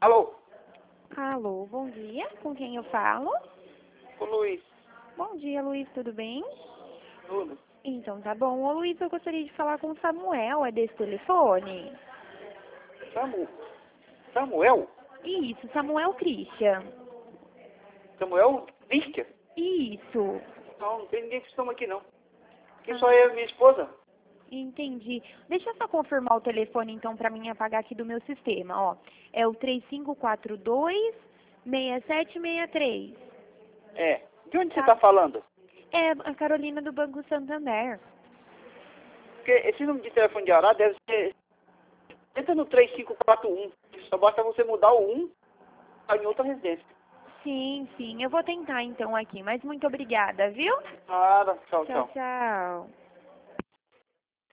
Alô? Alô, bom dia. Com quem eu falo? O Luiz. Bom dia, Luiz, tudo bem? Tudo. Então tá bom. Ô, Luiz, eu gostaria de falar com o Samuel, é desse telefone? Samuel? Isso, Samuel Christian. Samuel Christian? Isso. Não tem ninguém que chama aqui não. Aqui Ah, só eu e minha esposa. entendi. Deixa eu só confirmar o telefone então pra mim apagar aqui do meu sistema, ó. É o 3542-6763. É. De onde você Tá? tá falando? É a Carolina do Banco Santander. Porque esse número de telefone de Arara deve ser... Entra no 3541. Só basta você mudar o 1 tá em outra residência. Sim, sim. Eu vou tentar então aqui, mas muito obrigada, viu? Nada. Tchau, Tchau, tchau. tchau.